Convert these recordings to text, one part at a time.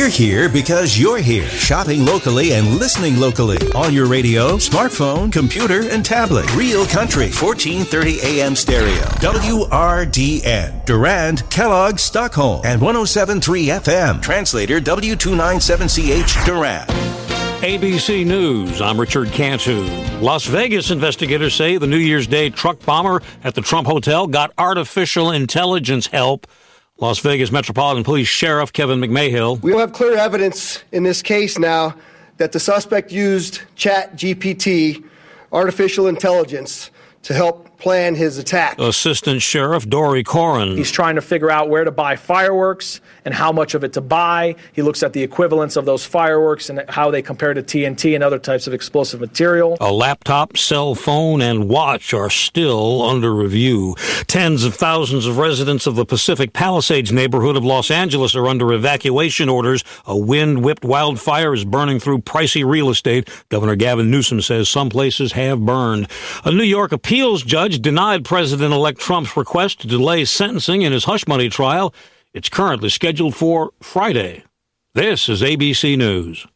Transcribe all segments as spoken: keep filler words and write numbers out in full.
We're here because you're here, shopping locally and listening locally on your radio, smartphone, computer, and tablet. Real Country, fourteen thirty A M stereo. W R D N, Durand, Kellogg, Stockholm, and one oh seven point three F M. Translator W two ninety-seven C H, Durand. A B C News, I'm Richard Cantu. Las Vegas investigators say the New Year's Day truck bomber at the Trump Hotel got artificial intelligence help. Las Vegas Metropolitan Police Sheriff Kevin McMahill. We have clear evidence in this case now that the suspect used Chat G P T, artificial intelligence, to help plan his attack. Assistant Sheriff Dory Corrin. He's trying to figure out where to buy fireworks and how much of it to buy. He looks at the equivalence of those fireworks and how they compare to T N T and other types of explosive material. A laptop, cell phone, and watch are still under review. Tens of thousands of residents of the Pacific Palisades neighborhood of Los Angeles are under evacuation orders. A wind-whipped wildfire is burning through pricey real estate. Governor Gavin Newsom says some places have burned. A New York appeals judge denied President-elect Trump's request to delay sentencing in his hush money trial. It's currently scheduled for Friday. This is A B C News.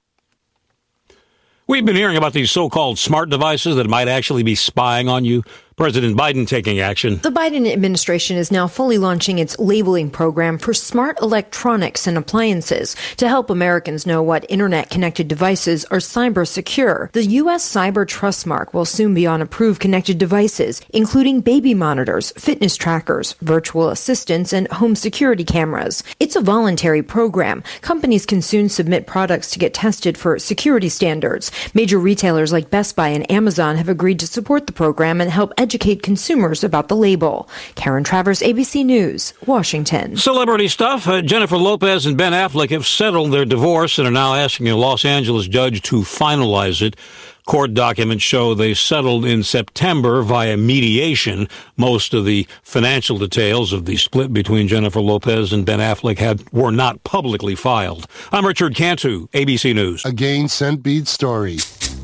We've been hearing about these so-called smart devices that might actually be spying on you. President Biden taking action. The Biden administration is now fully launching its labeling program for smart electronics and appliances to help Americans know what internet-connected devices are cyber secure. The U S Cyber Trust Mark will soon be on approved connected devices, including baby monitors, fitness trackers, virtual assistants, and home security cameras. It's a voluntary program. Companies can soon submit products to get tested for security standards. Major retailers like Best Buy and Amazon have agreed to support the program and help educate educate consumers about the label. Karen Travers, A B C News, Washington. Celebrity stuff. Uh, Jennifer Lopez and Ben Affleck have settled their divorce and are now asking a Los Angeles judge to finalize it. Court documents show they settled in September via mediation. Most of the financial details of the split between Jennifer Lopez and Ben Affleck had were not publicly filed. I'm Richard Cantu, A B C News. A Gain Scent Beads story.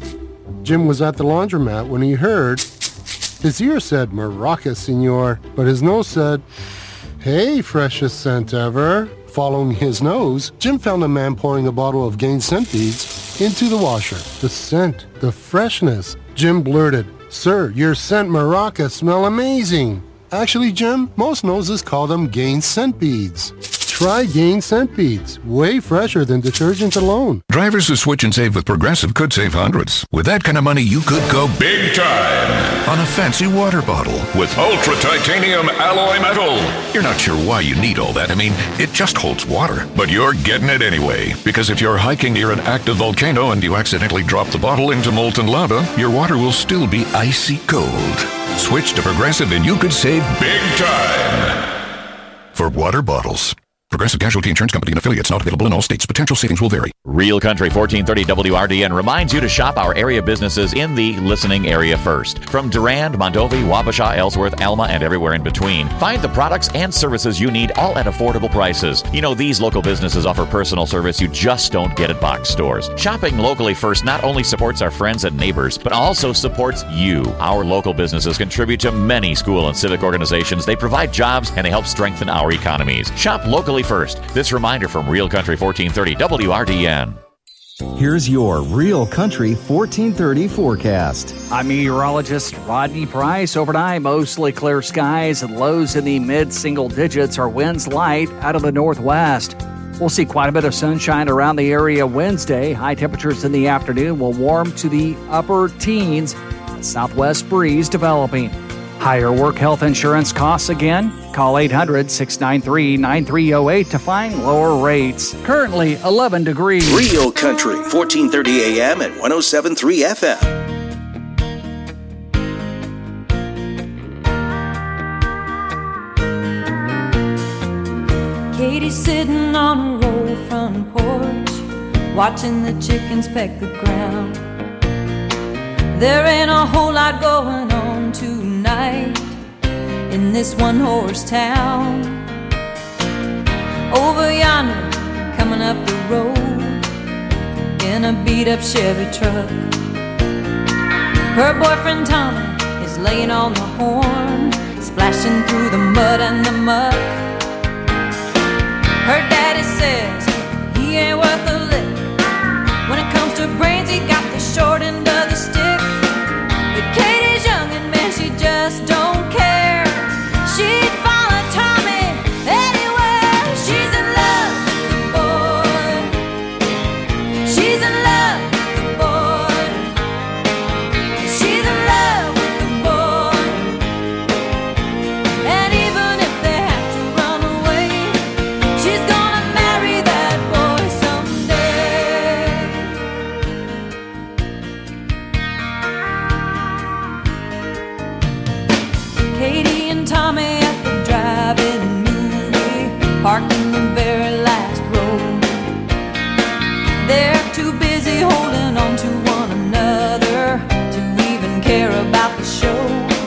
Jim was at the laundromat when he heard... His ear said, "Maraca, senor," but his nose said, "Hey, freshest scent ever." Following his nose, Jim found a man pouring a bottle of Gain Scent Beads into the washer. The scent, the freshness. Jim blurted, "Sir, your scent Maraca smell amazing." Actually, Jim, most noses call them Gain Scent Beads. Try Gain Scent Beads. Way fresher than detergent alone. Drivers who switch and save with Progressive could save hundreds. With that kind of money, you could go big time on a fancy water bottle with ultra titanium alloy metal. You're not sure why you need all that. I mean, it just holds water. But you're getting it anyway. Because if you're hiking near an active volcano and you accidentally drop the bottle into molten lava, your water will still be icy cold. Switch to Progressive and you could save big time for water bottles. Progressive Casualty Insurance Company and affiliates, not available in all states. Potential savings will vary. Real Country fourteen thirty W R D N reminds you to shop our area businesses in the listening area first. From Durand, Mondovi, Wabasha, Ellsworth, Alma, and everywhere in between. Find the products and services you need, all at affordable prices. You know, these local businesses offer personal service you just don't get at box stores. Shopping locally first not only supports our friends and neighbors, but also supports you. Our local businesses contribute to many school and civic organizations. They provide jobs and they help strengthen our economies. Shop locally first. This reminder from Real Country fourteen thirty W R D N. Here's your Real Country fourteen thirty forecast. I'm meteorologist Rodney Price. Overnight, mostly clear skies and lows in the mid-single digits. Our winds light out of the northwest. We'll see quite a bit of sunshine around the area Wednesday. High temperatures in the afternoon will warm to the upper teens. Southwest breeze developing. Higher work health insurance costs again? Call eight hundred, six nine three, nine three zero eight to find lower rates. Currently eleven degrees. Real Country, fourteen thirty A M and one oh seven point three F M. Katie's sitting on her old front porch, watching the chickens peck the ground. There ain't a whole lot going on tonight in this one-horse town. Over yonder, coming up the road in a beat-up Chevy truck, her boyfriend Tommy is laying on the horn, splashing through the mud and the muck. Her daddy says he he ain't worth a lick. When it comes to brains, he got the short end of the stick. But Katie's young and man, she just don't care. She'd follow Tommy anywhere. She's in love with the boy. She's in love with the boy. She's in love with the boy. And even if they have to run away, she's gonna marry that boy someday. Katie and Tommy at the drive-in movie, parked in the very last row. They're too busy holding on to one another to even care about the show.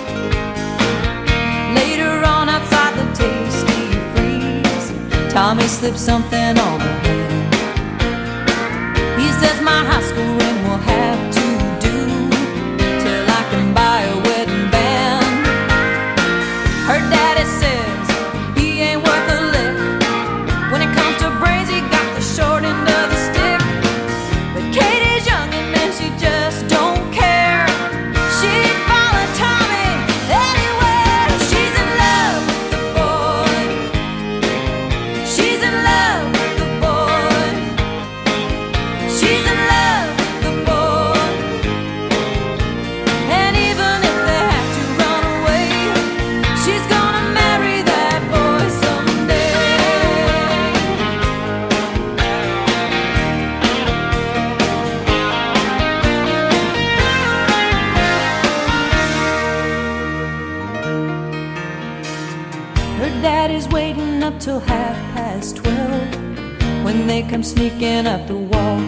Later on outside the Tasty Freeze, Tommy slips something on her hand. He says my high school ring will have to do till I can buy a wedding band. Her daddy says he ain't worth a lick. When it comes to brains, he got the short end of the stick. But Katie's young and man, she just don't care. She'd follow Tommy anywhere. She's in love with the boy. She's in love with the boy. She's in love with the boy. And even if they have to run away, she's gonna marry that boy someday. Her daddy's waiting up till half past twelve when they come sneaking up the walk.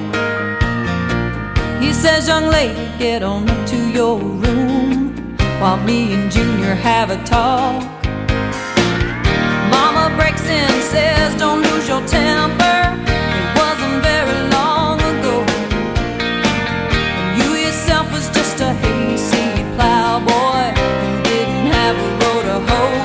He says, young lady, get on up to your room while me and Junior have a talk. Mama breaks in, says, don't lose your temper. It wasn't very long ago. And you yourself was just a hayseed plowboy who didn't have a row to hoe.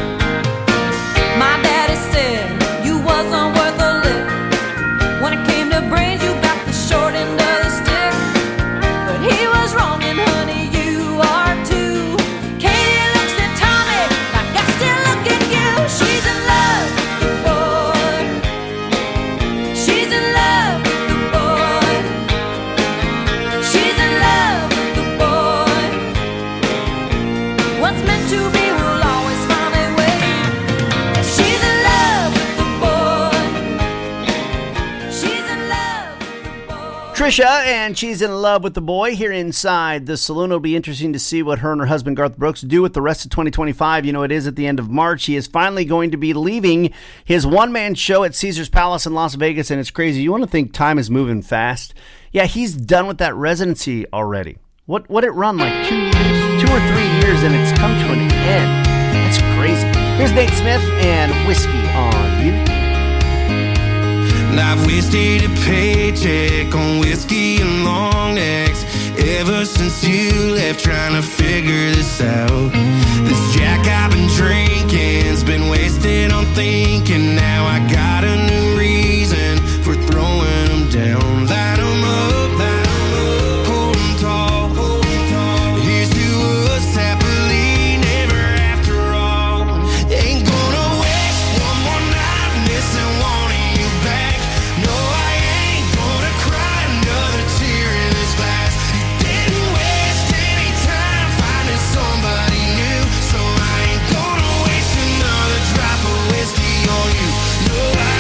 My daddy said you wasn't worth a lick. When it came to brains, you got the short end of the stick. But he was wrong, and honey, you are too. Katie looks at Tommy like I still look at you. She's in love with the boy. She's in love with the boy. She's in love with the boy. What's meant to be will always find a way. She's in love with the boy. She's in love with the boy. Trisha, and she's in love with the boy here inside the saloon. It'll be interesting to see what her and her husband Garth Brooks do with the rest of twenty twenty-five. You know, it is at the end of March. He is finally going to be leaving his one-man show at Caesars Palace in Las Vegas, and it's crazy. You want to think time is moving fast? Yeah, he's done with that residency already. What what it run like two years, two or three years, and it's come to an end. That's crazy. Here's Nate Smith and Whiskey on You. And I've wasted a paycheck on whiskey and long necks ever since you left, trying to figure this out. This Jack I've been drinking's been wasted on thinking. Now I got a new reason for throwing them down. Light 'em up, light 'em up, hold 'em tall, hold 'em tall. Here's to us happily never after all. Ain't gonna waste one more night missing one of you back. No, I ain't gonna cry another tear in this glass. You didn't waste any time finding somebody new, so I ain't gonna waste another drop of whiskey on you. No, I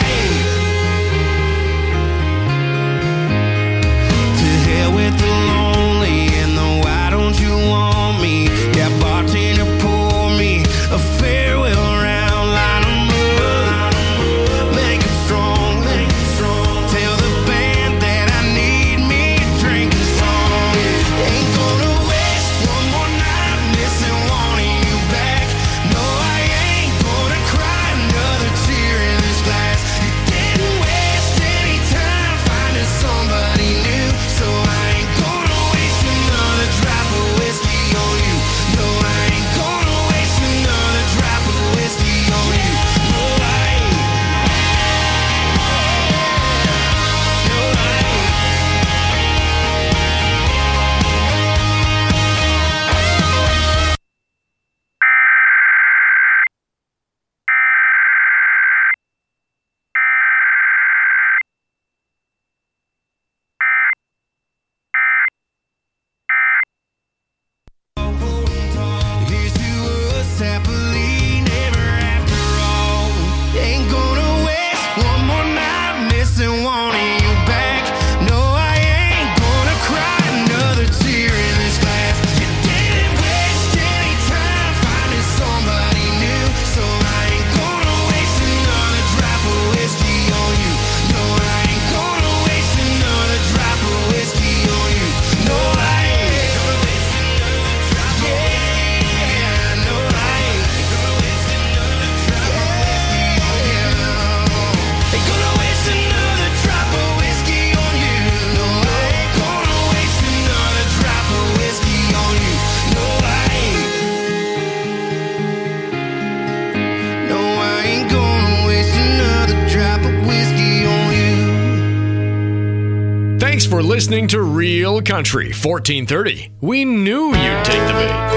for listening to Real Country fourteen thirty. We knew you'd take the bait.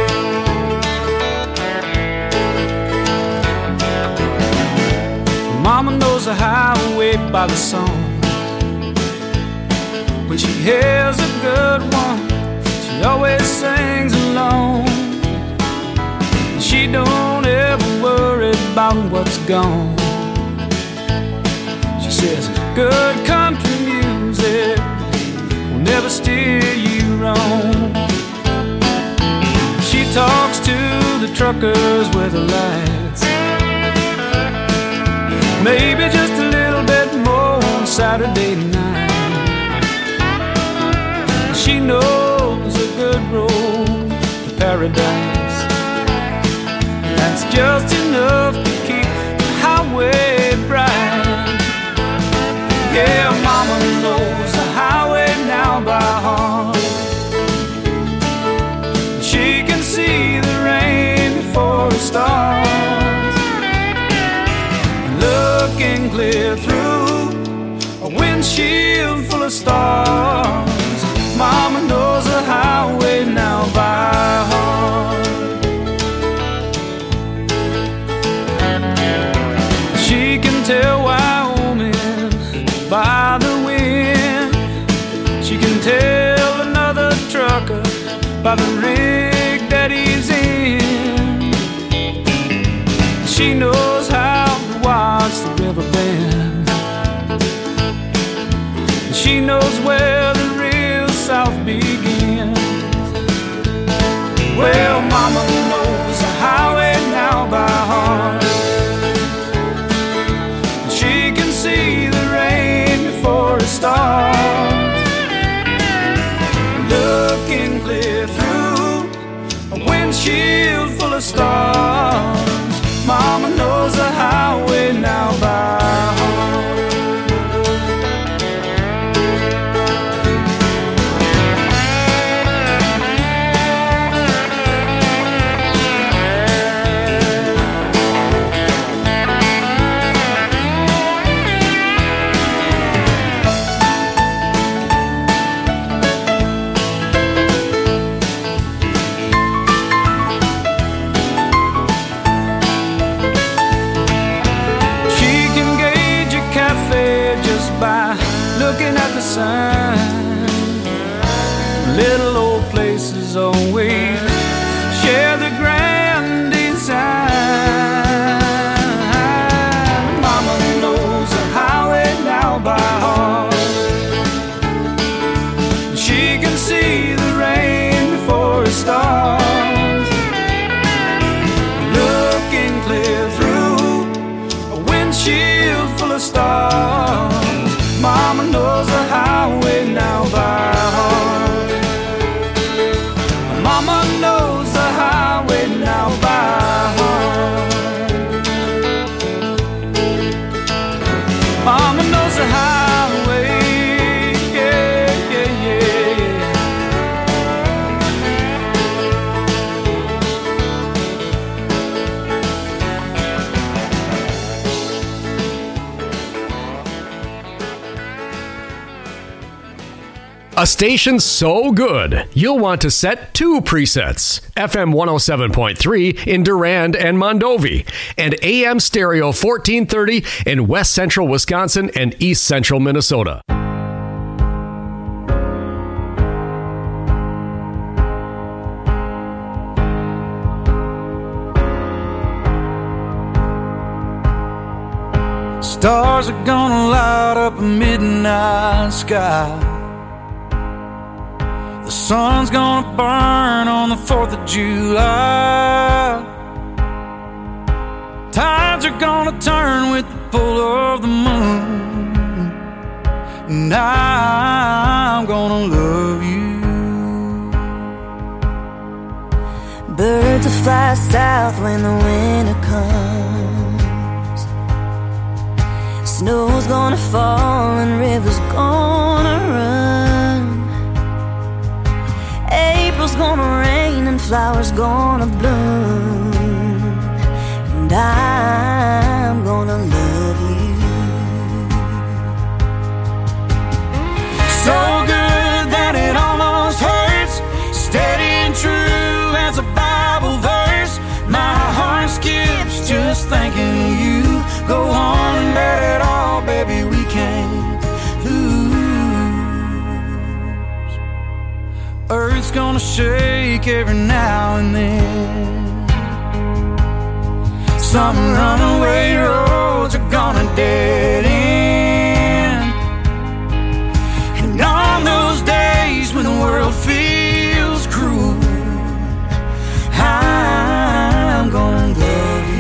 Mama knows the highway by the song. When she hears a good one, she always sings along. And she don't ever worry about what's gone. She says good country music will never steer you wrong. She talks to the truckers with the lights, maybe just a little bit more on Saturday night. She knows a good road to paradise. That's just enough to keep the highway bright. Yeah, Mama knows the highway now by heart. She can see the rain before it starts, looking clear through a windshield full of stars. Mama knows the highway now by heart. She can tell Wyoming by the wind. She can tell another trucker by the rig that he's in. She knows how to watch the river bend. She knows where the real South begins. Well, Mama knows the highway now by heart. She can see the rain before it starts, looking clear through a windshield full of stars. Mama knows the highway now by heart. Looking at the sign, little old places always share the grand design. Mama knows the highway now by heart. She can see the rain before it starts, looking clear through a windshield full of stars. Mama knows the highway now by heart. Mama knows the highway now by heart. Mama knows the highway, yeah, yeah, yeah. A station so good, you'll want to set two presets. F M one oh seven point three in Durand and Mondovi, and A M Stereo fourteen thirty in West Central Wisconsin and East Central Minnesota. Stars are gonna light up a midnight sky. The sun's gonna burn on the fourth of July. Tides are gonna turn with the pull of the moon, and I'm gonna love you. Birds will fly south when the winter comes. Snow's gonna fall and rivers gonna run. April's gonna rain and flowers gonna bloom, and I'm gonna love you. So good life's gonna shake every now and then. Some runaway roads are gonna dead end. And on those days when the world feels cruel, I'm gonna love you.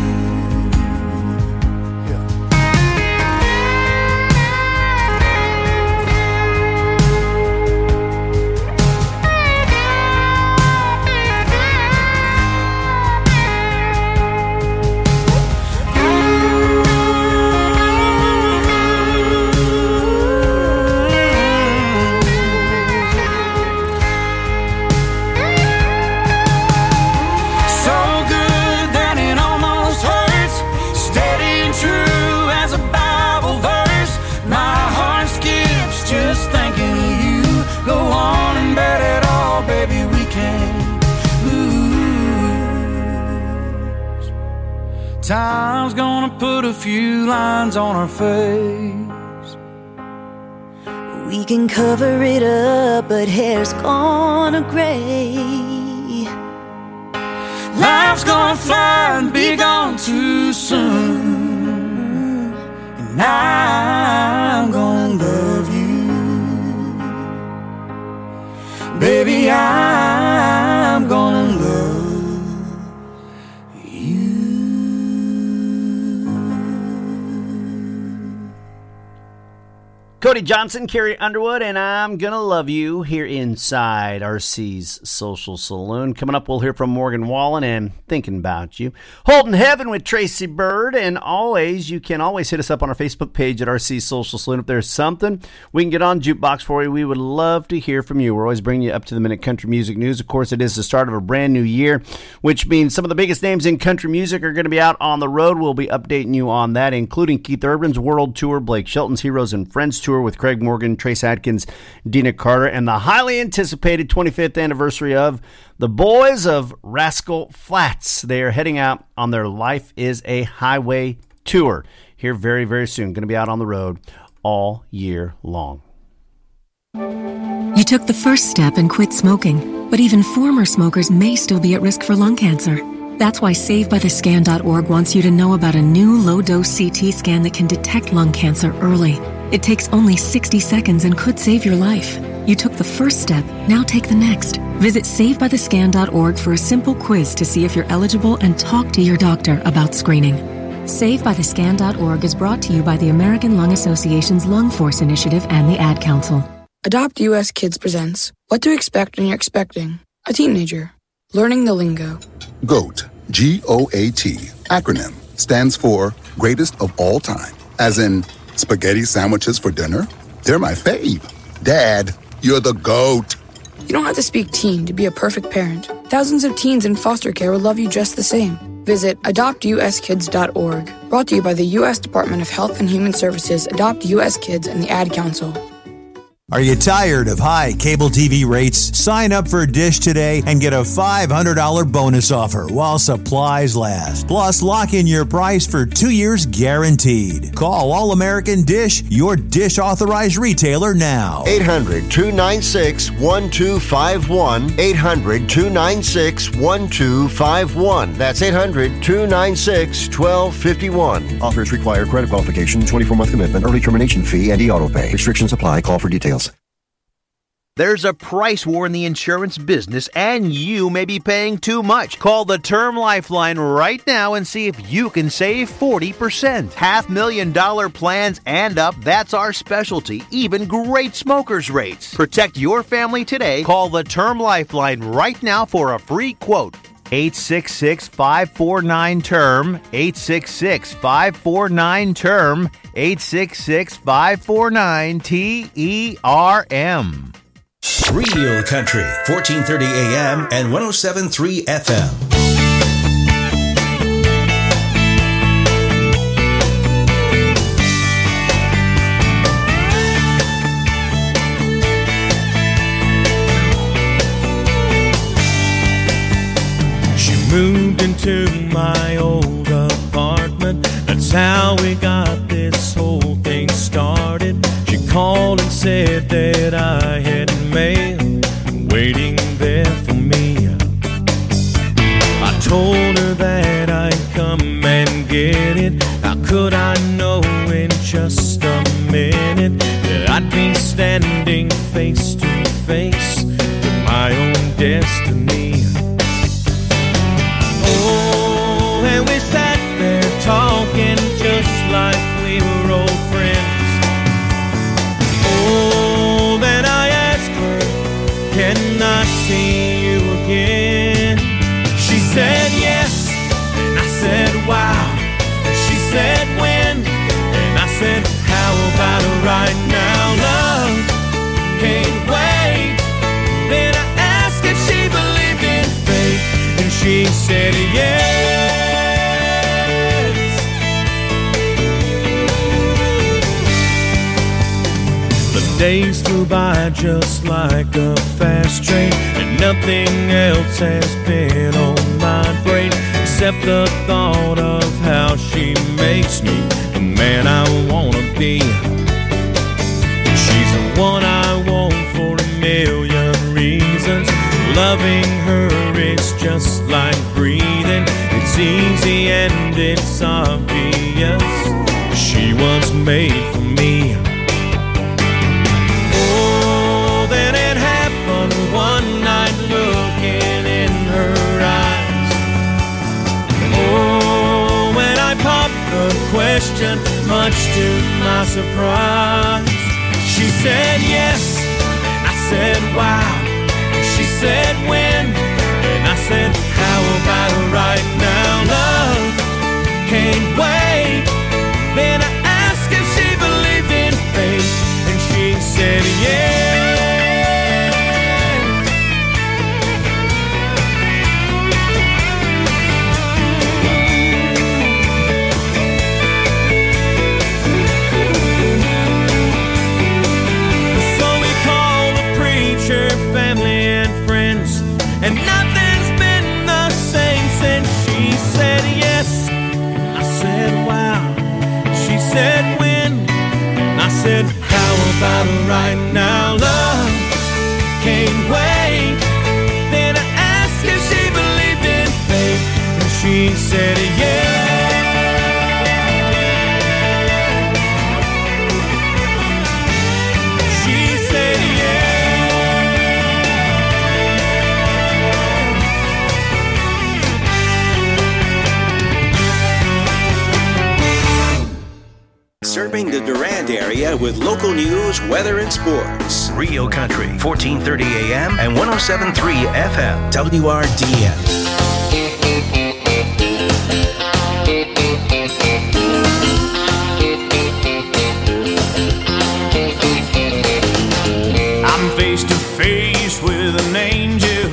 Time's gonna put a few lines on our face. We can cover it up, but hair's gonna gray. Life's gonna fly and be gone too soon. And I'm gonna love you. Baby, I'm gonna love you. Cody Johnson, Carrie Underwood, and I'm Gonna Love You here inside R C's Social Saloon. Coming up, we'll hear from Morgan Wallen and Thinking About You. Holden Heaven with Tracy Bird, and always, you can always hit us up on our Facebook page at R C Social Saloon. If there's something we can get on Jukebox for you, we would love to hear from you. We're always bringing you up-to-the-minute country music news. Of course, it is the start of a brand new year, which means some of the biggest names in country music are going to be out on the road. We'll be updating you on that, including Keith Urban's World Tour, Blake Shelton's Heroes and Friends Tour with Craig Morgan, Trace Adkins, Dina Carter, and the highly anticipated twenty-fifth anniversary of the Boys of Rascal Flatts. They are heading out on their Life is a Highway tour here very, very soon. Going to be out on the road all year long. You took the first step and quit smoking, but even former smokers may still be at risk for lung cancer. That's why save by the scan dot org wants you to know about a new low-dose C T scan that can detect lung cancer early. It takes only sixty seconds and could save your life. You took the first step, now take the next. Visit save by the scan dot org for a simple quiz to see if you're eligible and talk to your doctor about screening. save by the scan dot org is brought to you by the American Lung Association's Lung Force Initiative and the Ad Council. Adopt U S Kids presents What to Expect When You're Expecting a Teenager. Learning the lingo. GOAT, G O A T, acronym, stands for Greatest of All Time. As in, spaghetti sandwiches for dinner? They're my fave. Dad, you're the GOAT. You don't have to speak teen to be a perfect parent. Thousands of teens in foster care will love you just the same. Visit adopt u s kids dot org. Brought to you by the U S Department of Health and Human Services, Adopt U S Kids, and the Ad Council. Are you tired of high cable T V rates? Sign up for Dish today and get a five hundred dollars bonus offer while supplies last. Plus, lock in your price for two years guaranteed. Call All American Dish, your Dish authorized retailer now. eight hundred, two nine six, one two five one. eight hundred, two nine six, one two five one. That's eight hundred, two nine six, one two five one. Offers require credit qualification, twenty-four month commitment, early termination fee, and e-auto pay. Restrictions apply. Call for details. There's a price war in the insurance business, and you may be paying too much. Call the Term Lifeline right now and see if you can save forty percent. Half million dollar plans and up, that's our specialty. Even great smokers' rates. Protect your family today. Call the Term Lifeline right now for a free quote. eight six six, five four nine, T E R M. eight six six, five four nine, T E R M. eight six six, five four nine, T E R M. Real Country, fourteen thirty A M and one oh seven point three F M. She moved into my old apartment. That's how we got this whole thing started. She called and said that I had mail waiting forget it. How could I know in just a minute that I'd be standing face to face with my own destiny? Oh, and we sat there talking just like we were old friends. Oh, then I asked her, can I see you again? She said yes, and I said wow. She said when, and I said how about right now? Love can't wait. Then I asked if she believed in fate, and she said yes. The days flew by just like a fast train, and nothing else has been on my brain except the thought of how she makes me the man I wanna be. She's the one I want for a million reasons. Loving her is just like breathing. It's easy and it's obvious. She was made for me. Oh, then it happened one night looking in her eyes. Oh, when I popped the question, much to my surprise, she said yes, and I said wow. She said when, and I said how about right now? Love can't wait. Then I asked if she believed in fate, and she said yes. So we called the preacher, family and friends, and nothing's been the same since she said yes. I said wow. She said when, I said how about right now? Love can't wait. Then I asked if she believed in fate, and she said yes. She said Serving the Durand area with local news, weather, and sports. Rio Country, fourteen thirty A M and one oh seven point three F M, W R D N. I'm face to face with an angel.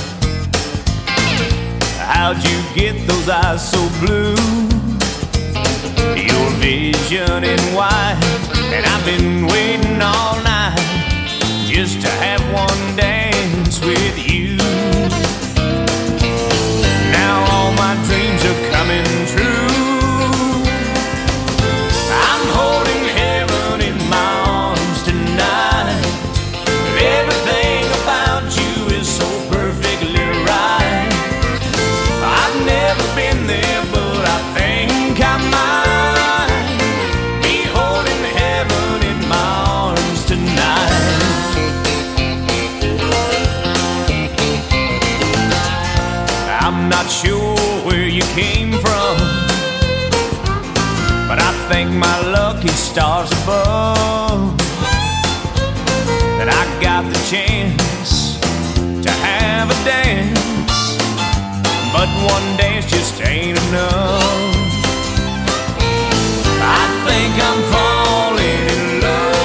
How'd you get those eyes so blue? Your vision in white, and I've been waiting all night just to have one dance with you. Now all my dreams are coming true. I'm holding heaven in my arms tonight. Everything about you is so perfectly right. I've never been there, but I think I might. I'm not sure where you came from, but I thank my lucky stars above that I got the chance to have a dance. But one dance just ain't enough. I think I'm falling in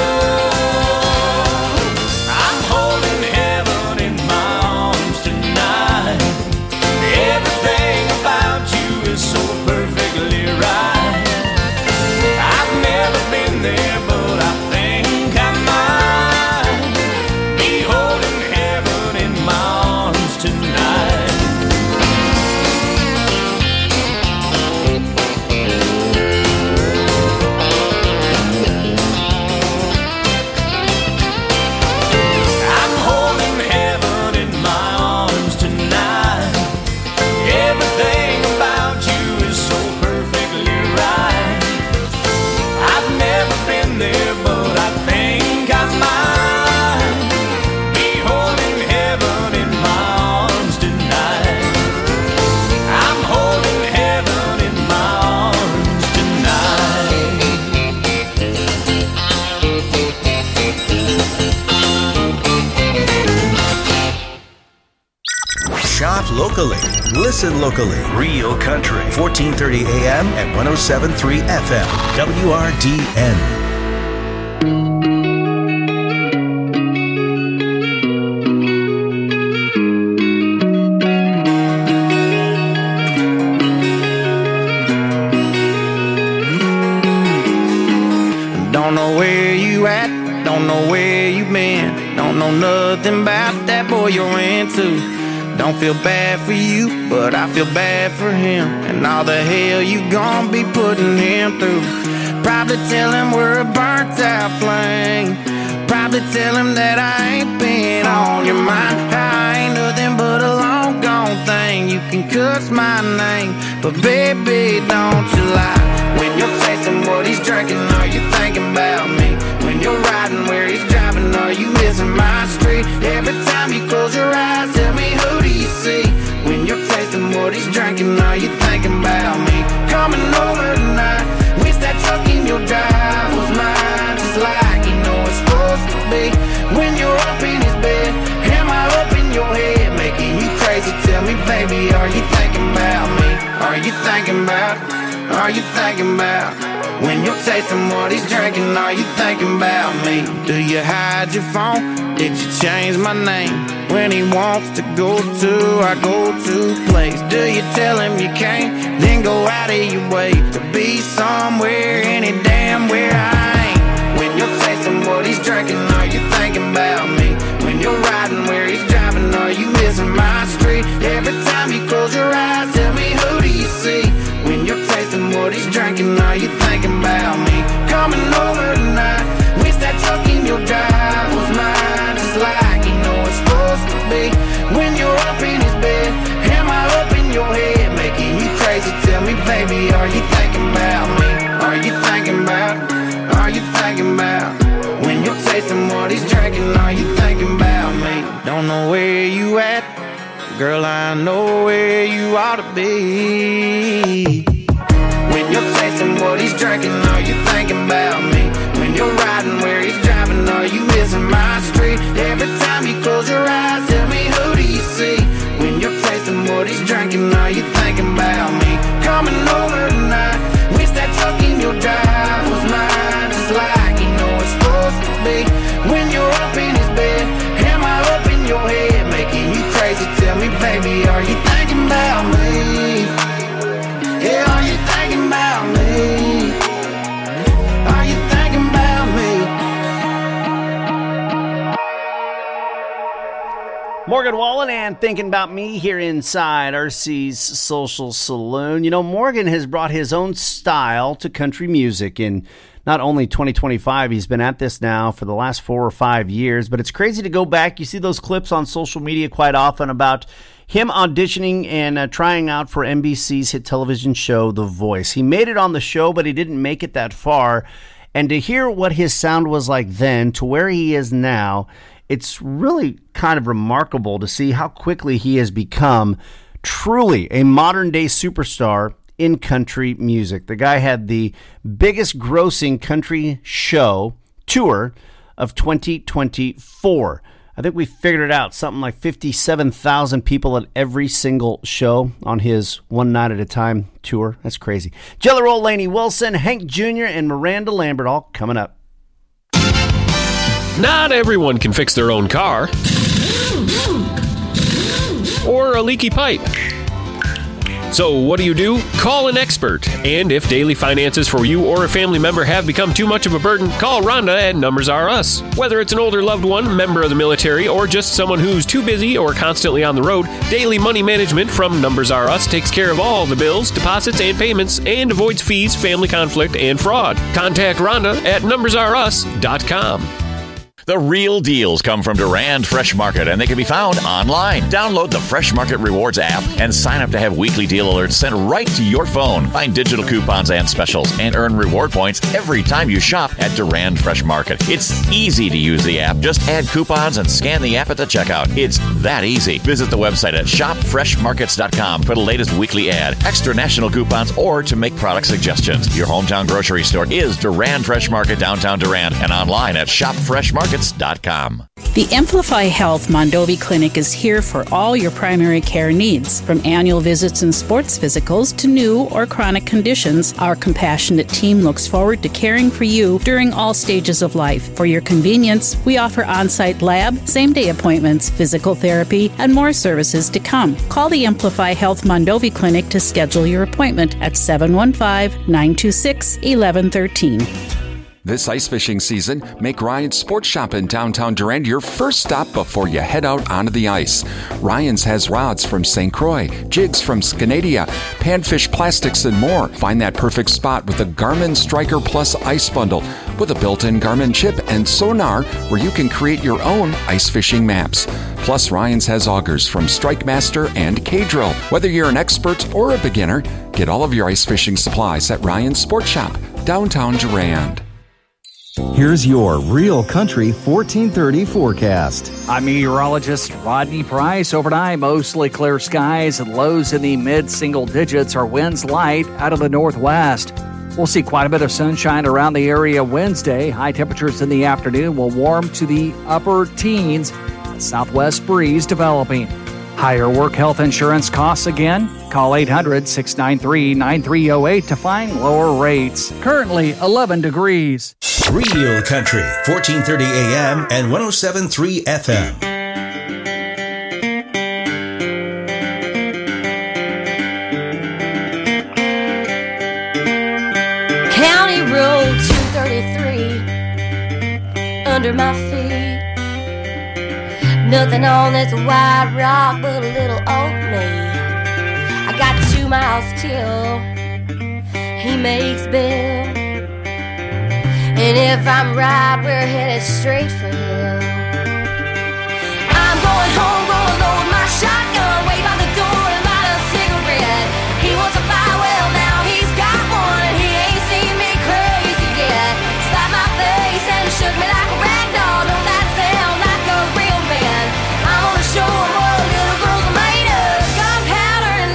love. I'm holding heaven in my arms tonight. Everything about you is so perfectly right. I've never been there, but I think I might be holding heaven in my arms tonight. locally. Listen locally. Real Country. fourteen thirty A M and one oh seven point three F M. W R D N. Don't know where you at, don't know where you been, don't know nothing about that boy you're into. Don't feel bad for you, but I feel bad for him, and all the hell you gon' be putting him through. Probably tell him we're a burnt out flame, probably tell him that I ain't been on your mind. I ain't nothing but a long gone thing, you can cuss my name, but baby don't you lie. When you're tasting what he's drinking, are you thinking about me? When you're riding where he's driving, are you missing my street? Every time you close your eyes, tell me who do you see? When you're tasting what he's drinking, are you thinking about me? Coming over tonight, wish that truck in your drive was mine, just like you know it's supposed to be. When you're up in his bed, am I up in your head, making you crazy? Tell me, baby, are you thinking about me? Are you thinking about? Are you thinking about? When you're tasting what he's drinking, are you thinking about me? Do you hide your phone? Did you change my name? When he wants to go to our go-to place, do you tell him you can't? Then go out of your way to be somewhere, any damn where I ain't. When you're tasting what he's drinking, are you thinking about me? When you're riding where he's driving, are you missing my street? Every time you close your eyes, tell me who do you see? When you're tasting what he's drinking, are you thinking about me? Coming over tonight, wish that truck in your drive was mine, just like you know it's supposed to be. When you're up in his bed, am I up in your head, making you crazy? Tell me, baby, are you thinking about me? Are you thinking about? Are you thinking about? When you're tasting what he's drinking, are you thinking about me? Don't know where you at, girl, I know where you ought to be. When you're tasting what he's drinking, are you thinking about me? When you're riding where he's driving, are you missing my street? Every time you close your eyes, tell me who do you see? When you're tasting what he's drinking, are you thinking about me? Coming over tonight, wish that truck in your drive was mine, just like you know it's supposed to be. When you're up in his bed, am I up in your head, making you crazy? Tell me, baby, are you thinking about me? Yeah, are you thinking about me? Are you thinking about me? Morgan Wallen and Thinking About Me here inside R C's Social Saloon. You know, Morgan has brought his own style to country music in not only twenty twenty-five, he's been at this now for the last four or five years, but it's crazy to go back. You see those clips on social media quite often about him auditioning and uh, trying out for N B C's hit television show, The Voice. He made it on the show, but he didn't make it that far. And to hear what his sound was like then to where he is now, it's really kind of remarkable to see how quickly he has become truly a modern-day superstar in country music. The guy had the biggest grossing country show tour of twenty twenty-four. I think we figured it out, something like fifty-seven thousand people at every single show on his one night at a time tour. That's crazy. Jelly Roll, Lainey Wilson, Hank Junior, and Miranda Lambert all coming up. Not everyone can fix their own car or a leaky pipe. So what do you do? Call an expert. And if daily finances for you or a family member have become too much of a burden, call Rhonda at Numbers R Us. Whether it's an older loved one, member of the military, or just someone who's too busy or constantly on the road, Daily Money Management from Numbers R Us takes care of all the bills, deposits, and payments and avoids fees, family conflict, and fraud. Contact Rhonda at numbers r us dot com. The real deals come from Durand Fresh Market, and they can be found online. Download the Fresh Market Rewards app and sign up to have weekly deal alerts sent right to your phone. Find digital coupons and specials and earn reward points every time you shop at Durand Fresh Market. It's easy to use the app. Just add coupons and scan the app at the checkout. It's that easy. Visit the website at shop fresh markets dot com for the latest weekly ad, extra national coupons, or to make product suggestions. Your hometown grocery store is Durand Fresh Market, downtown Durand, and online at shop fresh markets dot com. The Amplify Health Mondovi Clinic is here for all your primary care needs. From annual visits and sports physicals to new or chronic conditions, our compassionate team looks forward to caring for you during all stages of life. For your convenience, we offer on-site lab, same-day appointments, physical therapy, and more services to come. Call the Amplify Health Mondovi Clinic to schedule your appointment at seven one five, nine two six, one one one three. This ice fishing season, make Ryan's Sports Shop in downtown Durand your first stop before you head out onto the ice. Ryan's has rods from Saint Croix, jigs from Scanadia, panfish plastics, and more. Find that perfect spot with the Garmin Striker Plus Ice Bundle with a built-in Garmin chip and sonar where you can create your own ice fishing maps. Plus, Ryan's has augers from Strike Master and K-Drill. Whether you're an expert or a beginner, get all of your ice fishing supplies at Ryan's Sports Shop, downtown Durand. Here's your Real Country fourteen thirty forecast. I'm meteorologist Rodney Price. Overnight, mostly clear skies and lows in the mid-single digits. Our winds light out of the northwest. We'll see quite a bit of sunshine around the area Wednesday. High temperatures in the afternoon will warm to the upper teens. A southwest breeze developing. Higher work health insurance costs again? Call eight hundred, six nine three, nine three zero eight to find lower rates. Currently eleven degrees. Real Country, fourteen thirty A M and one oh seven point three F M. County Road two thirty-three under my feet. Nothing on this wide rock but a little old me. I got two miles till he makes Bill. And if I'm right, we're headed straight for him. I'm going home, gonna load my shotgun, wait by the door and light a cigarette. He wants a fire, well now he's got one, and he ain't seen me crazy yet. Slapped my face and shook me like a rag doll. Don't that sound like a real man? I'm gonna show him what little girls are made of, gunpowder and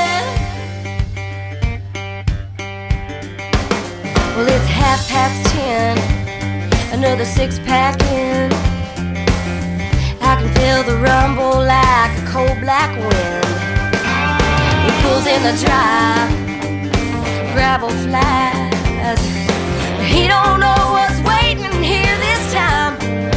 lead. Well, it's half past ten, another six-pack in. I can feel the rumble like a cold black wind. He pulls in the drive, gravel flies. He don't know what's waiting here this time.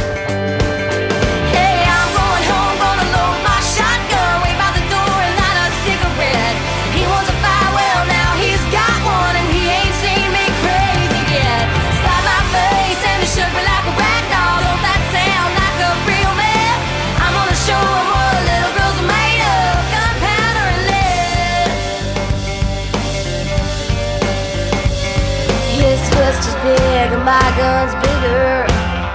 Hey, I'm going home, gonna load my shotgun, wait by the door and light a cigarette. He wants a fire, well now he's got one, and he ain't seen me crazy yet. Slap my face and he shook me like a rag doll. Don't that sound like a real man? I'm gonna show him what little girls are made of, gunpowder and lead. His fist is big and my gun's bigger.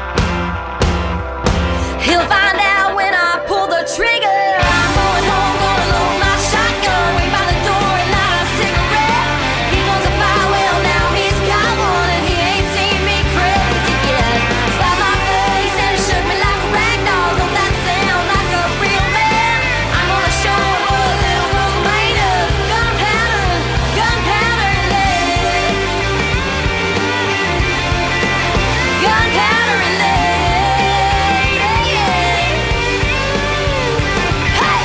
He'll find out when I pull the trigger. I'm going home, gonna load my shotgun, wait by the door and light a cigarette. He wants a fire, well now he's got one, and he ain't seen me crazy yet. Slap my face and he shook me like a rag doll. Don't that sound like a real man? I'm gonna show him what little girls are made of, gunpowder, gunpowder and lead. Gunpowder and lead, yeah, yeah. Hey!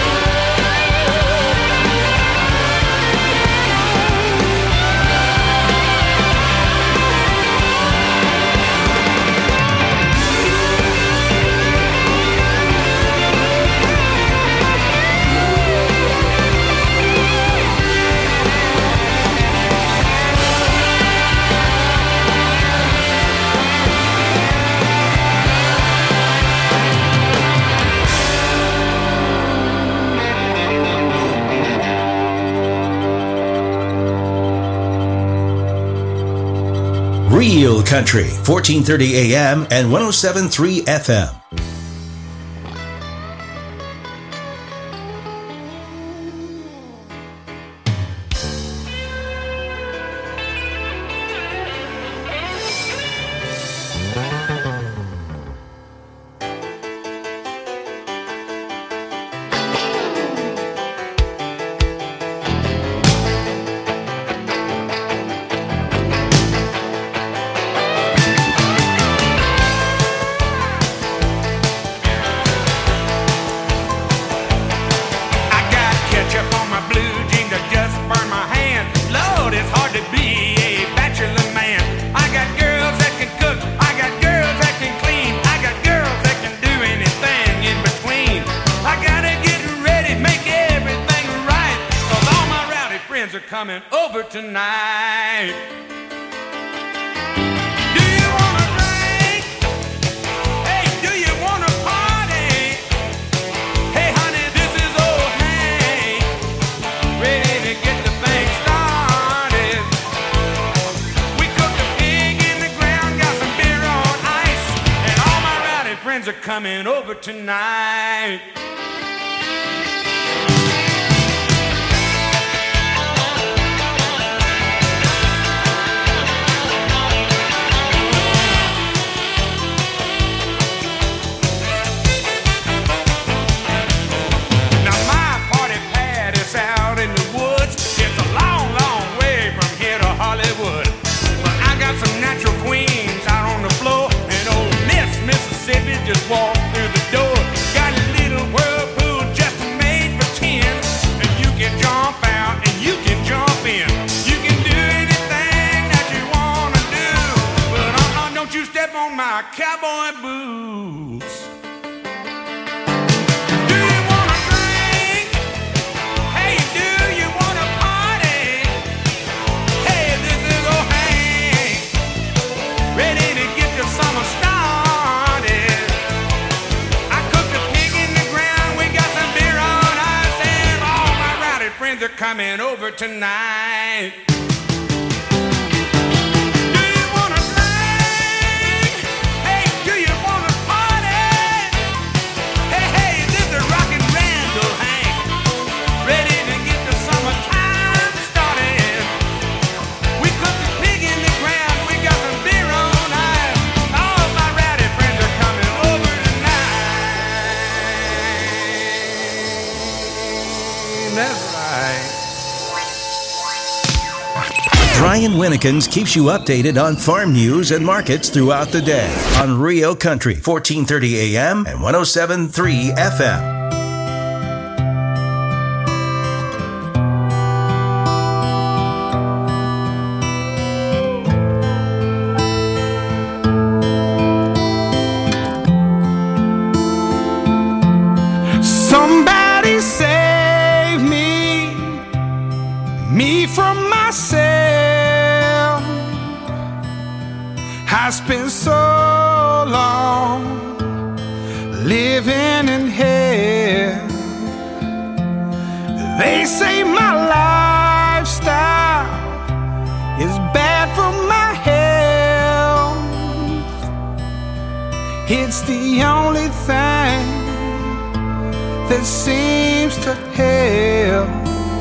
Real Country, fourteen thirty A M and one oh seven point three F M. are coming over tonight. Are coming over tonight. Now my party pad is out in the woods. It's a long, long way from here to Hollywood. But I got some natural queens out on the floor, and old Miss Mississippi just walked through the door. Got a little whirlpool just made for ten, and you can jump out and you can jump in. You can do anything that you wanna do, but uh-uh, don't you step on my cowboy boots. Do you wanna drink? Hey, do you wanna party? Hey, this is old Hank, ready to get the summer started. Are coming over tonight. Do you wanna drink? Hey, do you wanna party? Hey, hey, this is Rockin' Randall Hank, ready to get the summertime started. We cooked a pig in the ground, we got some beer on ice. All my rowdy friends are coming over tonight. That's right. Brian Winnekins keeps you updated on farm news and markets throughout the day on Rio Country, fourteen thirty A M and one oh seven point three F M. Somebody save me, me from myself. I spent so long living in hell. They say my lifestyle is bad for my health. It's the only thing that seems to help.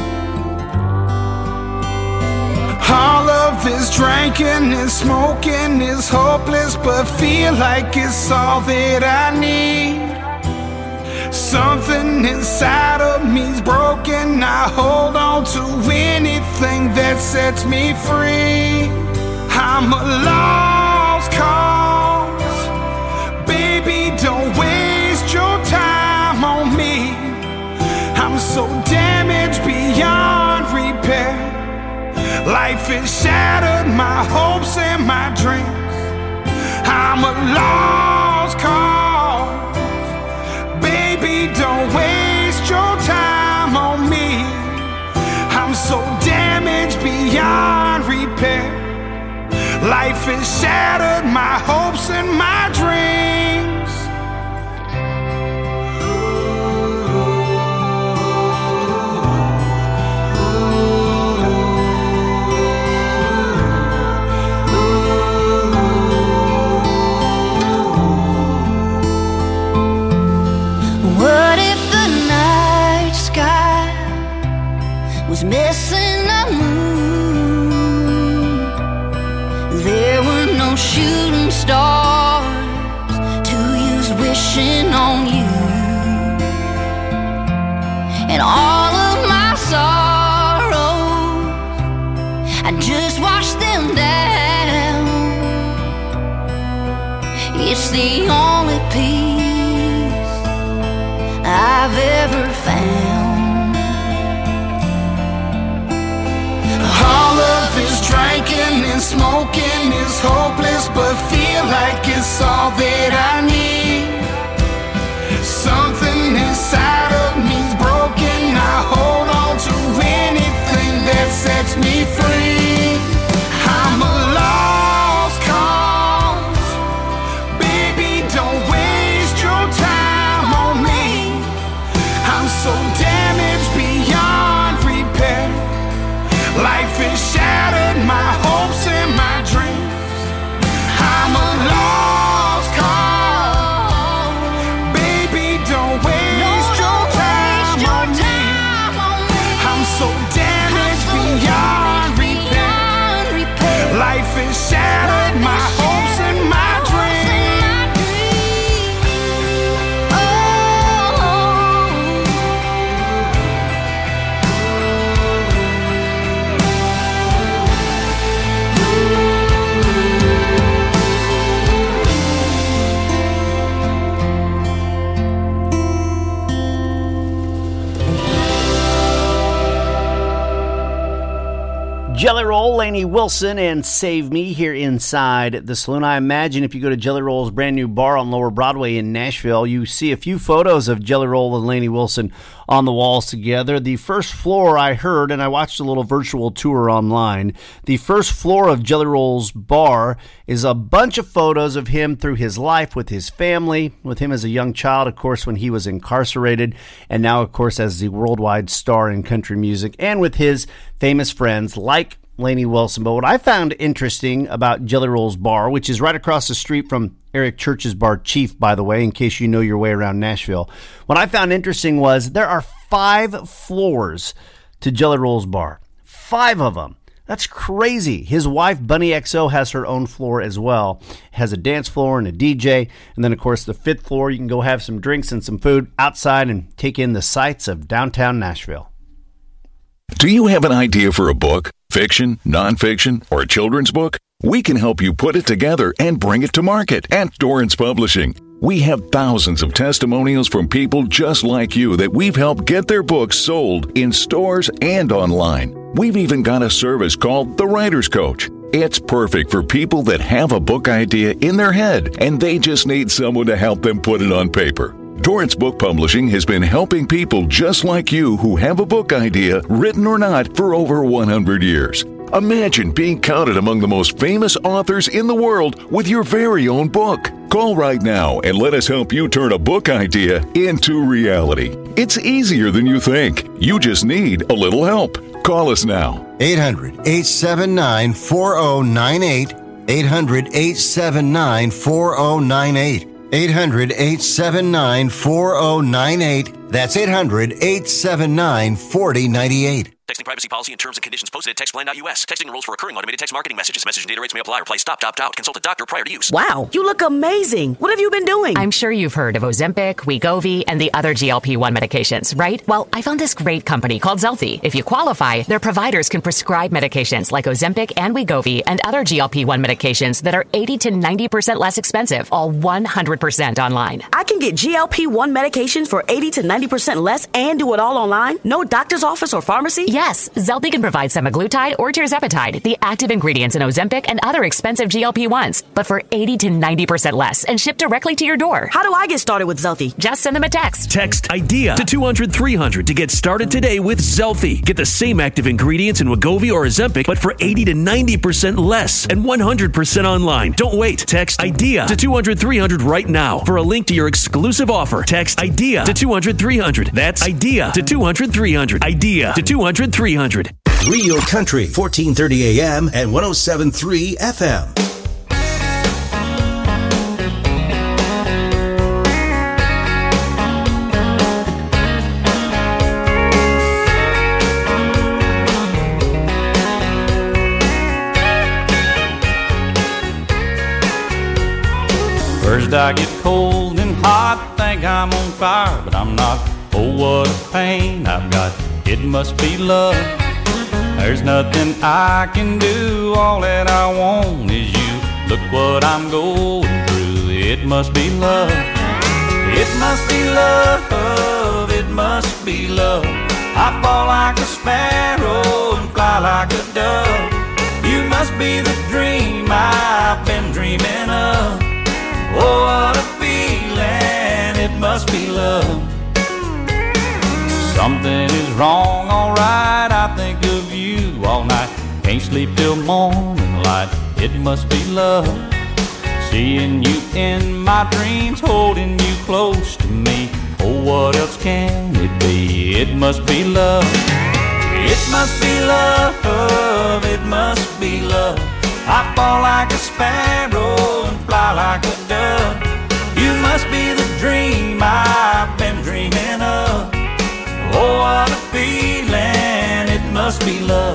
All of this drinking and smoking is hopeless, but feel like it's all that I need. Something inside of me's broken. I hold on to anything that sets me free. I'm a lost cause. Baby, don't waste your time on me. I'm so damaged beyond repair. Life has shattered my hopes and my dreams. I'm a lost cause. Baby, don't waste your time on me. I'm so damaged beyond repair. Life has shattered my hopes and my dreams. What if the night sky was missing a moon? There were no shooting stars to use wishing on you. And all of my sorrows, I just washed them down. It's the only peace I've ever found. All of this drinking and smoking is hopeless, but feel like it's all that I need. Something inside of me's broken. I hold on to anything that says Jelly Roll, Lainey Wilson, and Save Me here inside the saloon. I imagine if you go to Jelly Roll's brand new bar on Lower Broadway in Nashville, you see a few photos of Jelly Roll and Lainey Wilson on the walls together. The first floor I heard, and I watched a little virtual tour online, the first floor of Jelly Roll's bar is a bunch of photos of him through his life with his family, with him as a young child, of course, when he was incarcerated, and now, of course, as the worldwide star in country music, and with his famous friends like Lainey Wilson. But what I found interesting about Jelly Roll's bar, which is right across the street from Eric Church's bar, Chief, by the way, in case you know your way around Nashville, what I found interesting was there are five floors to Jelly Roll's bar. Five of them. That's crazy. His wife, Bunny X O, has her own floor as well. Has a dance floor and a D J. And then, of course, the fifth floor, you can go have some drinks and some food outside and take in the sights of downtown Nashville. Do you have an idea for a book, fiction, nonfiction, or a children's book? We can help you put it together and bring it to market at Dorrance Publishing. We have thousands of testimonials from people just like you that we've helped get their books sold in stores and online. We've even got a service called The Writer's Coach. It's perfect for people that have a book idea in their head and they just need someone to help them put it on paper. Dorrance Book Publishing has been helping people just like you who have a book idea, written or not, for over one hundred years. Imagine being counted among the most famous authors in the world with your very own book. Call right now and let us help you turn a book idea into reality. It's easier than you think. You just need a little help. Call us now. eight hundred, eight seven nine, four oh nine eight. eight hundred, eight seven nine, four oh nine eight. eight hundred, eight seven nine, four oh nine eight. That's eight hundred, eight seven nine, four oh nine eight. Texting privacy policy and terms and conditions posted at textplan dot U S. Texting rules for recurring automated text marketing messages. Message and data rates may apply. Reply stop, opt out. Consult a doctor prior to use. Wow, you look amazing. What have you been doing? I'm sure you've heard of Ozempic, Wegovy, and the other G L P one medications, right? Well, I found this great company called Zelfie. If you qualify, their providers can prescribe medications like Ozempic and Wegovy and other G L P one medications that are eighty to ninety percent less expensive, all one hundred percent online. I can get G L P one medications for eighty to ninety percent less and do it all online? No doctor's office or pharmacy? Yes, Zelfie can provide semaglutide or tirzepatide, the active ingredients in Ozempic and other expensive G L P ones, but for eighty to ninety percent less and shipped directly to your door. How do I get started with Zelfie? Just send them a text. Text IDEA to two hundred, three hundred to get started today with Zelfie. Get the same active ingredients in Wegovy or Ozempic, but for eighty to ninety percent less and one hundred percent online. Don't wait. Text IDEA to two hundred, three hundred right now. For a link to your exclusive offer, text IDEA to two hundred, three hundred. That's IDEA to two hundred, three hundred. IDEA to two hundred, three hundred. Real Country, fourteen thirty A M and one oh seven point three F M. First I get cold and hot, think I'm on fire, but I'm not. Oh, what a pain I've got, it must be love. There's nothing I can do, all that I want is you. Look what I'm going through, it must be love. It must be love, it must be love. I fall like a sparrow and fly like a dove. You must be the dream I've been dreaming of. Oh, what a feeling, it must be love. Something is wrong, alright, I think of you all night. Can't sleep till morning light, it must be love. Seeing you in my dreams, holding you close to me. Oh, what else can it be? It must be love. It must be love, it must be love. I fall like a sparrow and fly like a dove. You must be the dream I've been dreaming of. Oh, what a feeling, it must be love.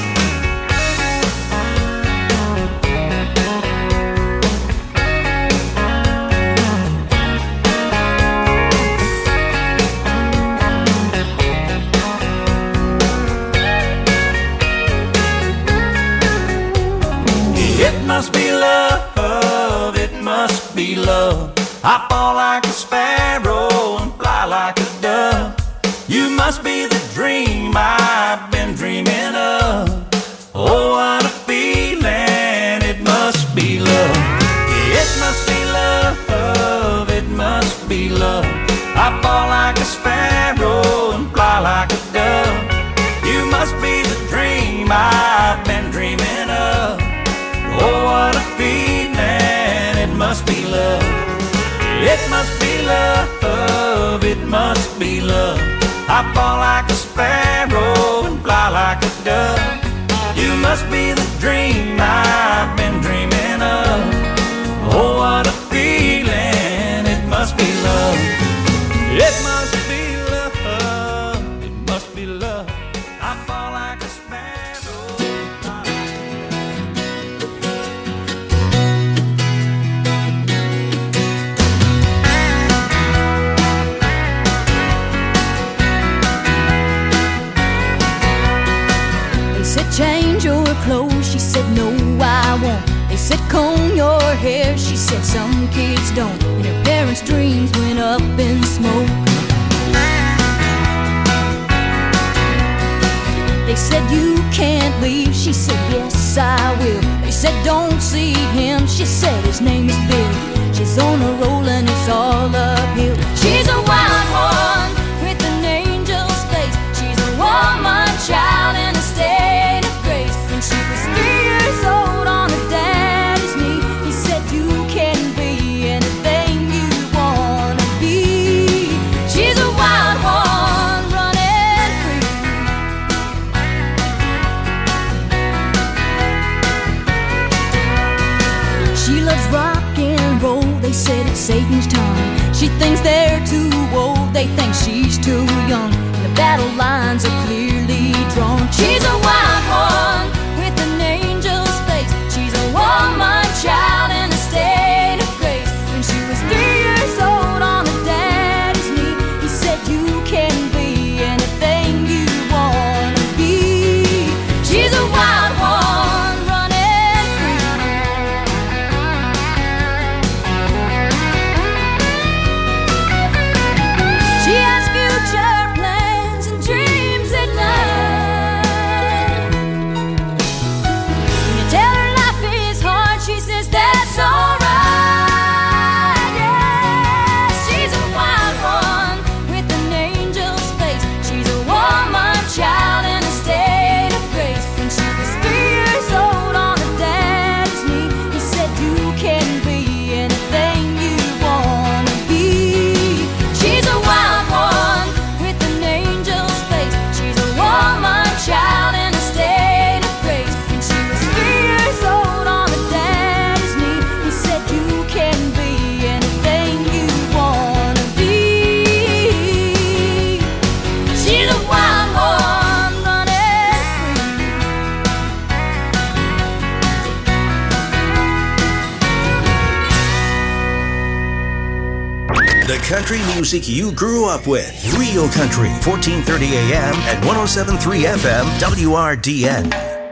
It must be love, it must be love. I fall like a sparrow and fly like a dove. You must be the dream I've been dreaming of. Oh, must be the dream I've been dreaming of. Oh, what a feeling, it must be love. It must be love, it must be love. I fall like a sparrow and fly like a dove. You must be the dream I've been dreaming of. Oh, what a feeling, it must be love. It must be love, it must be love. I fall like a sparrow. They said change your clothes, she said no I won't. They said comb your hair, she said some kids don't. And her parents' dreams went up in smoke. They said you can't leave, she said yes I will. They said don't see him, she said his name is Bill. She's on a roll and it's all uphill. She's a wild one with an angel's face. She's a woman child in a state of grace. When she was three years old on her daddy's knee, he said you can be anything you wanna be. She's a wild one running free. She loves rock and roll, they said it's Satan's time. She thinks they're too old, they think she's too young. And the battle lines are clearly drawn. She's a wild one with an angel's face. She's a woman child in a state of grace. When she was three years old on her daddy's knee, he said you can be anything you wanna be. She's a wild one running free. She has future plans and dreams at night. When you tell her life is hard, she says that's alright. Yeah, she's a wild one with an angel's face. She's a woman child in a state of grace. When she was three years old on her daddy's knee, he said you can be anything you wanna be. She's a wild one with an angel's face. She's a woman child in a state of grace. When she was three years old on her daddy's knee, he said you can be anything you wanna be. She's a wild one running free. The country music you grew up with. Real Country, fourteen thirty A M at one oh seven point three F M W R D N.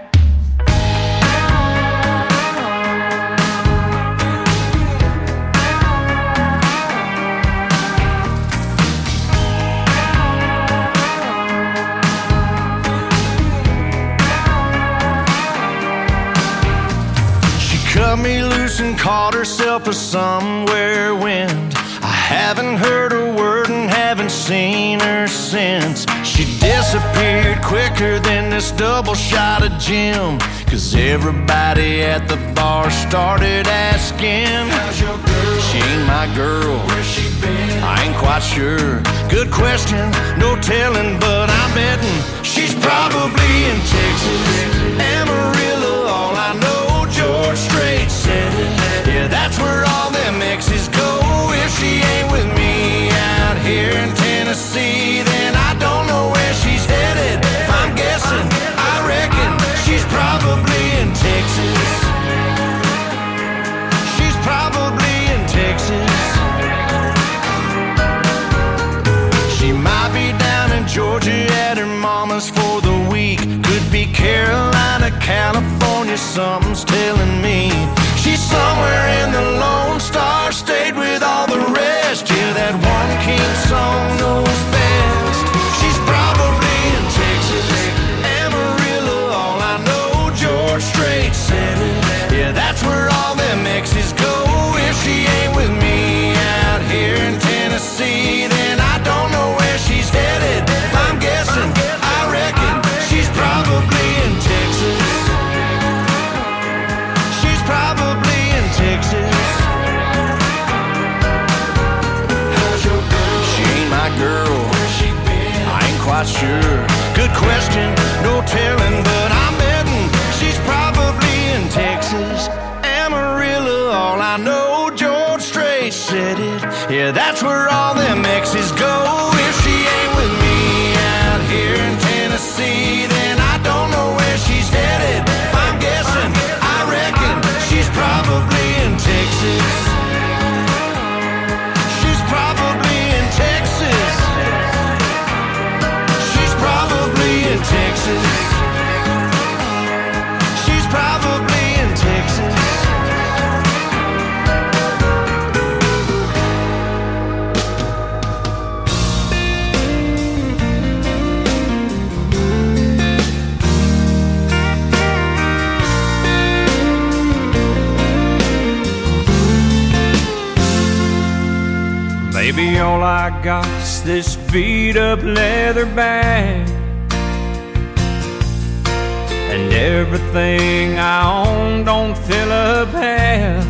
She cut me loose and caught herself a somewhere wind. I haven't heard a word and haven't seen her since. She disappeared quicker than this double shot of Jim. Cause everybody at the bar started asking, how's your girl? She ain't my girl. Where's she been? I ain't quite sure. Good question, no telling, but I'm betting she's probably in Texas. Amarillo, all I know, George Strait said it. Yeah, that's where all them exes go. If she ain't with me out here in Tennessee, then I don't know where she's headed. If I'm guessing, I reckon she's probably in Texas. She's probably in Texas. She might be down in Georgia at her mama's for the week. Baby, all I got's this beat up leather bag, and everything I own don't fill up half.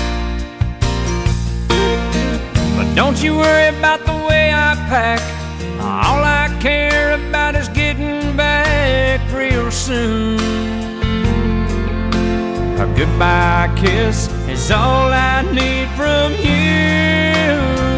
But don't you worry about the way I pack. All I care about is getting back real soon. A goodbye kiss is all I need from you.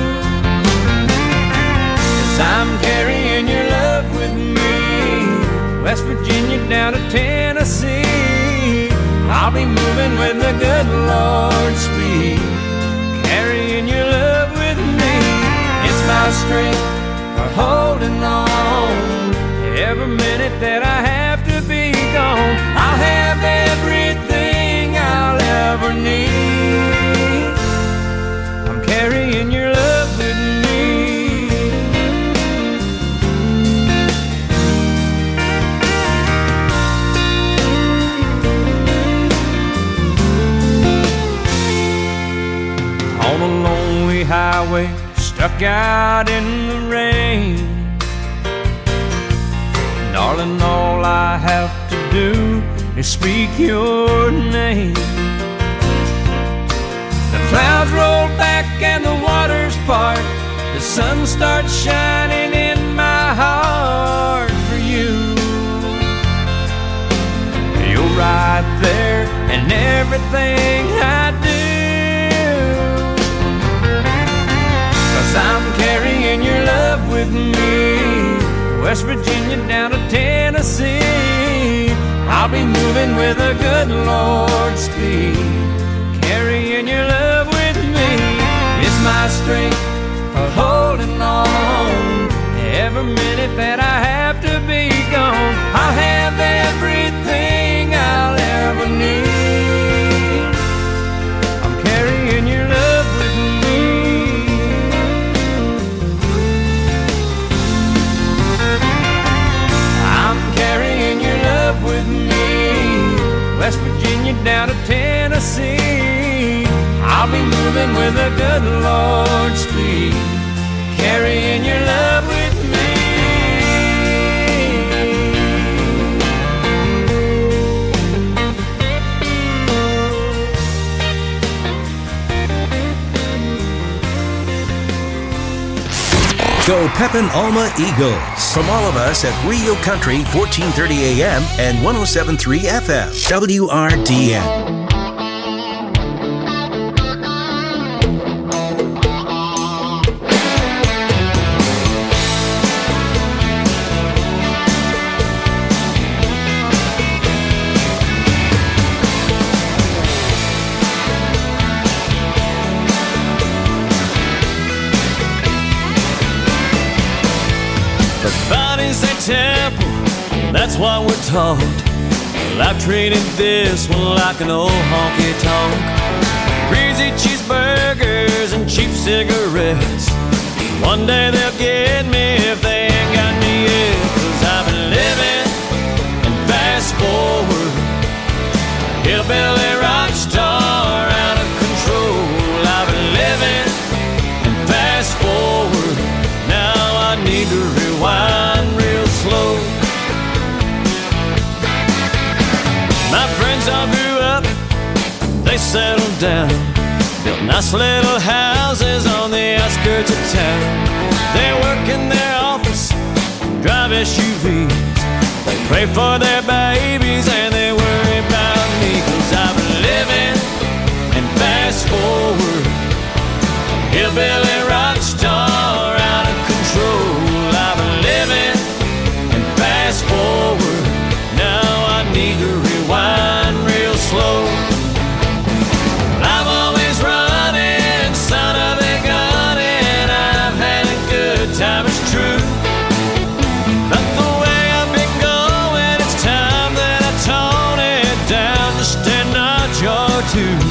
'Cause I'm carrying your love with me, West Virginia down to Tennessee. I'll be moving with the good Lord's speed, carrying your love with me. It's my strength for holding on. Every minute that I have to be gone, I'll have everything I'll ever need. I'm carrying your love with me. On a lonely highway, stuck out in the rain, darling, all I have to do is speak your name. The clouds roll back and the waters part, the sun starts shining in my heart for you. You're right there in everything I do, 'cause I'm carrying your love with me, West Virginia down to Tennessee. I'll be moving with a good Lord's speed, carrying your love with me. It's my strength for holding on. Every minute that I have to be gone, I'll have everything I'll ever need. I'm carrying your love with me. Carrying your love with me, West Virginia down to Tennessee. I'll be moving with a good Lord's speed, carrying your love with me. Go Pepin Alma Eagles. From all of us at Real Country, fourteen thirty A M and one oh seven point three F M, W R D N. Temple, that's what we're taught. Well, I've treated this one like an old honky tonk. Greasy cheeseburgers and cheap cigarettes. One day they'll get me if they ain't got me yet. 'Cause I've been living and fast forward, hillbilly rock star out of control. I've been living and fast forward, now I need to rewind real slow. My friends all grew up, they settled down, built nice little houses on the outskirts of town. They work in their office, drive S U Vs, they pray for their babies and they worry about me. 'Cause I've been living and fast forward, hillbilly rock star out of control. I've been living and fast forward, now I need to rewind real slow. I'm always running, son of a gun, and I've had a good time, it's true. But the way I've been going, it's time that I tone it down just a notch or two.